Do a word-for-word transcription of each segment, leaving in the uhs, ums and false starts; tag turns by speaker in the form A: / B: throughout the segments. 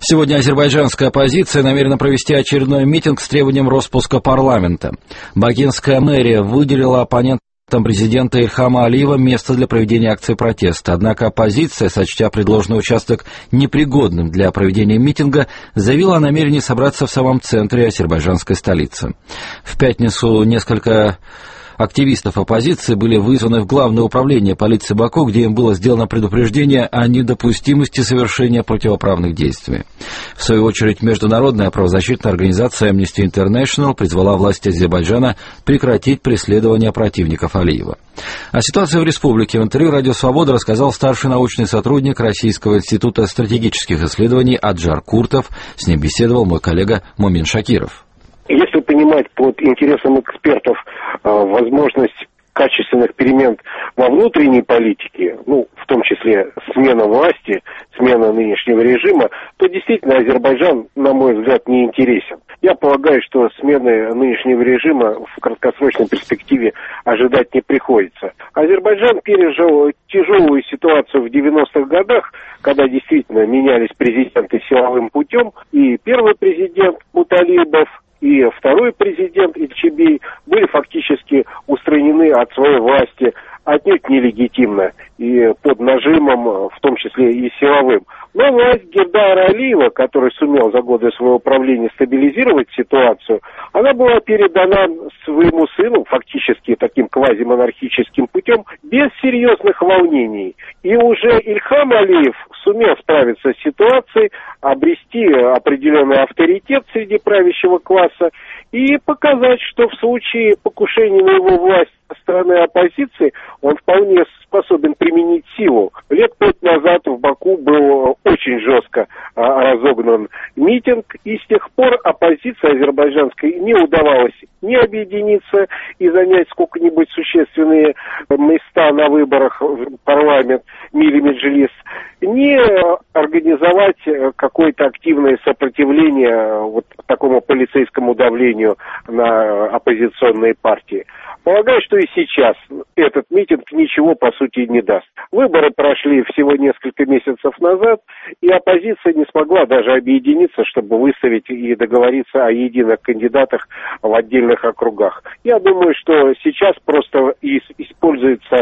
A: Сегодня азербайджанская оппозиция намерена провести очередной митинг с требованием распуска парламента. Бакинская мэрия выделила оппонентам президента Ильхама Алиева место для проведения акции протеста. Однако оппозиция, сочтя предложенный участок непригодным для проведения митинга, заявила о намерении собраться в самом центре азербайджанской столицы. В пятницу несколько активистов оппозиции были вызваны в Главное управление полиции Баку, где им было сделано предупреждение о недопустимости совершения противоправных действий. В свою очередь, международная правозащитная организация Amnesty International призвала власти Азербайджана прекратить преследование противников Алиева. О ситуации в республике в интервью «Радио Свобода» рассказал старший научный сотрудник Российского института стратегических исследований Аджар Куртов. С ним беседовал мой коллега Мумин Шакиров.
B: Если понимать под интересом экспертов э, возможность качественных перемен во внутренней политике, ну, в том числе смена власти, смена нынешнего режима, то действительно Азербайджан, на мой взгляд, не интересен. Я полагаю, что смены нынешнего режима в краткосрочной перспективе ожидать не приходится. Азербайджан пережил тяжелую ситуацию в девяностых годах, когда действительно менялись президенты силовым путем, и первый президент Муталибов, и второй президент Ильчебей были фактически устранены от своей власти отнюдь нелегитимно и под нажимом, в том числе и силовым. Но власть Гердара Алиева, который сумел за годы своего правления стабилизировать ситуацию, она была передана своему сыну, фактически таким квазимонархическим путем, без серьезных волнений. И уже Ильхам Алиев сумел справиться с ситуацией, обрести определенный авторитет среди правящего класса и показать, что в случае покушения на его власть со стороны оппозиции он вполне способен применить силу. Лет пять назад в Баку был очень жестко а, разогнан митинг, и с тех пор оппозиции азербайджанской не удавалось ни объединиться и занять сколько-нибудь существенные места на выборах в парламент Милли Меджлис, ни организовать какое-то активное сопротивление вот такому полицейскому давлению на оппозиционные партии. Полагаю, что и сейчас этот митинг ничего, по сути, не даст. Выборы прошли всего несколько месяцев назад, и оппозиция не смогла даже объединиться, чтобы выставить и договориться о единых кандидатах в отдельных округах. Я думаю, что сейчас просто используется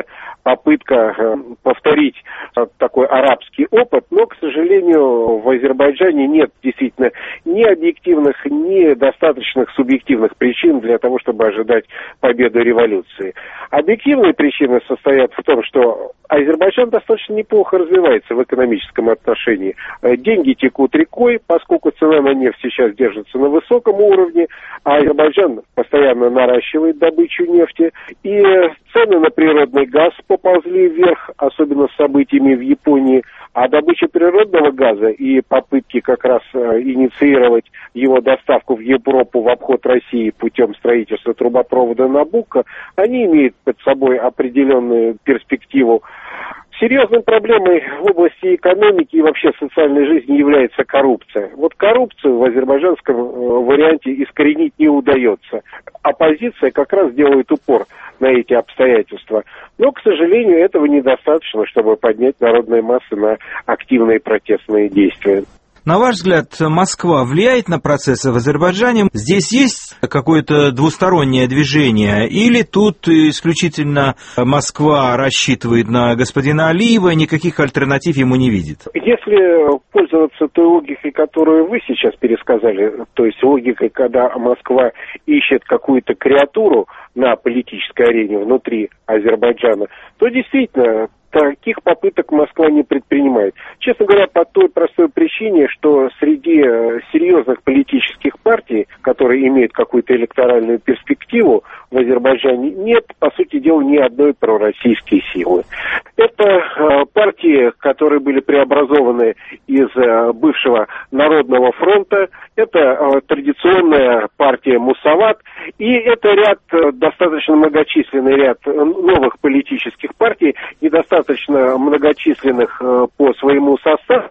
B: попытка повторить такой арабский опыт, но, к сожалению, в Азербайджане нет действительно ни объективных, ни достаточных субъективных причин для того, чтобы ожидать победы революции. Объективные причины состоят в том, что Азербайджан достаточно неплохо развивается в экономическом отношении. Деньги текут рекой, поскольку цена на нефть сейчас держится на высоком уровне, а Азербайджан постоянно наращивает добычу нефти, и цены на природный газ поползли вверх, особенно с событиями в Японии, а добыча природного газа и попытки как раз инициировать его доставку в Европу в обход России путем строительства трубопровода Набуко, они имеют под собой определенную перспективу. Серьезной проблемой в области экономики и вообще социальной жизни является коррупция. Вот коррупцию в азербайджанском варианте искоренить не удается. Оппозиция как раз делает упор на эти обстоятельства. Но, к сожалению, этого недостаточно, чтобы поднять народные массы на активные протестные действия.
C: На ваш взгляд, Москва влияет на процессы в Азербайджане? Здесь есть какое-то двустороннее движение? Или тут исключительно Москва рассчитывает на господина Алиева и никаких альтернатив ему не видит?
B: Если пользоваться той логикой, которую вы сейчас пересказали, то есть логикой, когда Москва ищет какую-то креатуру на политической арене внутри Азербайджана, то действительно таких попыток Москва не предпринимает. Честно говоря, по той простой причине, что среди серьезных политических партий, которые имеют какую-то электоральную перспективу в Азербайджане, нет, по сути дела, ни одной пророссийской силы. Это э, партии, которые были преобразованы из э, бывшего Народного фронта, это э, традиционная партия Мусават, и это ряд, э, достаточно многочисленный ряд новых политических партий, недостаточно многочисленных э, по своему составу,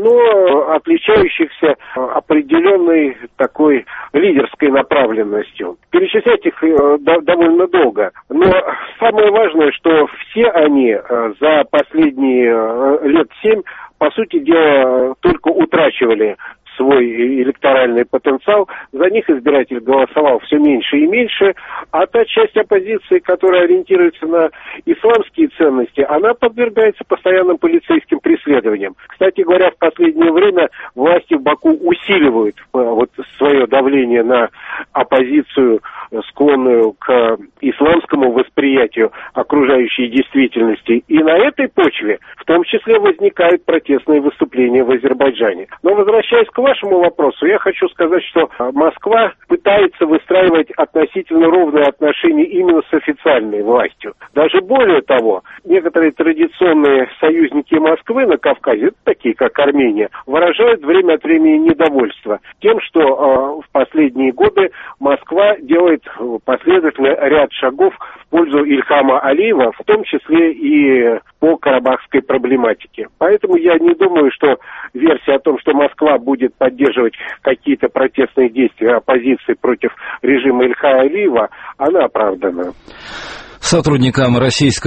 B: но отличающихся определенной такой лидерской направленностью. Перечислять их э, до, довольно долго, но самое важное, что все они э, за последние э, лет семь, по сути дела, только утрачивали свой электоральный потенциал, за них избиратель голосовал все меньше и меньше, а та часть оппозиции, которая ориентируется на исламские ценности, она подвергается постоянным полицейским преследованиям. Кстати говоря, в последнее время власти в Баку усиливают вот свое давление на оппозицию, склонную к исламскому восприятию окружающей действительности. И на этой почве в том числе возникают протестные выступления в Азербайджане. Но возвращаясь к вашему вопросу, я хочу сказать, что Москва пытается выстраивать относительно ровные отношения именно с официальной властью. Даже более того, некоторые традиционные союзники Москвы на Кавказе, такие как Армения, выражают время от времени недовольство тем, что э, в последние годы Москва делает последовательно ряд шагов в пользу Ильхама Алиева, в том числе и по карабахской проблематике. Поэтому я не думаю, что версия о том, что Москва будет поддерживать какие-то протестные действия оппозиции против режима Ильхама Алиева, она оправдана.
A: Сотрудникам российского